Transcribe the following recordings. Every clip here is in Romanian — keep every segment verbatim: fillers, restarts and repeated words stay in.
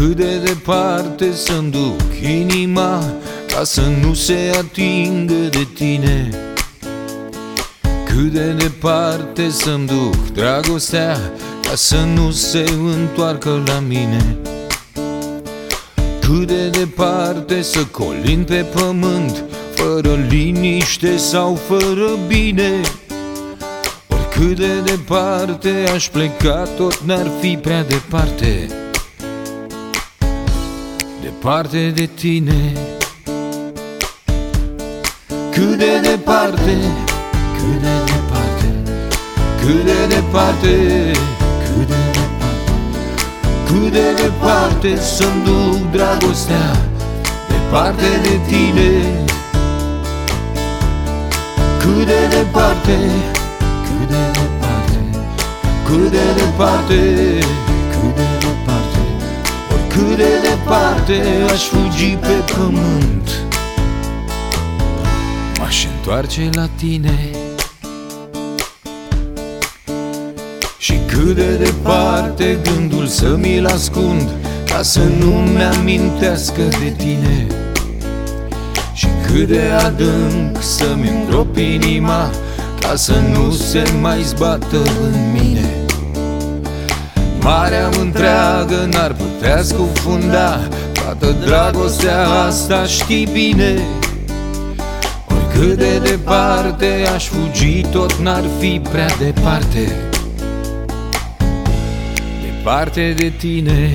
Cât de departe să-mi duc inima ca să nu se atingă de tine? Cât de departe să-mi duc dragostea ca să nu se întoarcă la mine? Cât de departe să colin pe pământ, fără liniște sau fără bine? Oricât de departe aș pleca, tot n-ar fi prea departe, departe de tine. Cât de departe, cât de departe, cât de departe, cât de departe, cât de departe să-mi duc dragostea, departe de tine. Cât de departe, cât de departe, cât de departe, cât de departe, oricât de departe aș fugi pe pământ, m-aș întoarce la tine. Și cât de departe gândul să mi-l ascund, ca să nu-mi amintească de tine. Și cât de adânc să-mi îngrop inima, ca să nu se mai zbată în mine. Marea întreagă n-ar putea scufunda toată dragostea asta, știi bine. Oricât de departe aș fugi, tot n-ar fi prea departe, departe de tine.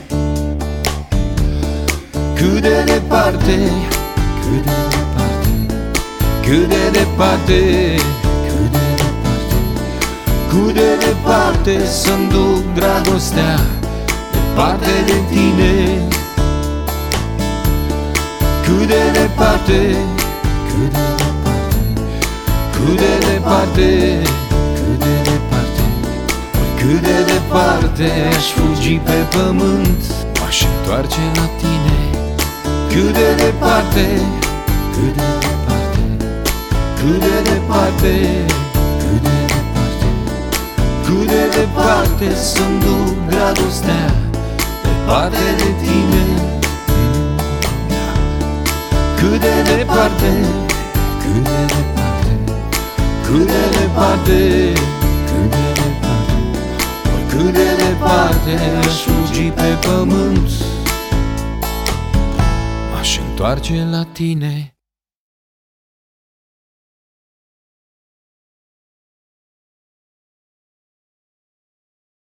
Cât de departe, cât de departe, cât de departe, cât de departe, cât de departe să-mi duc dragostea, departe de tine. Cât de departe, cât de departe, cât de departe, cât de departe, cât de departe aș fugi pe pământ, m-aș întoarce la tine. Cât de departe, cât de departe, cât de departe, cât de departe, cât de departe să-mi duc dragostea, departe de tine. Cât de departe, cât de departe, cât de departe, cât de departe, oricât de departe aș fugi pe pământ, m-aș întoarce la tine.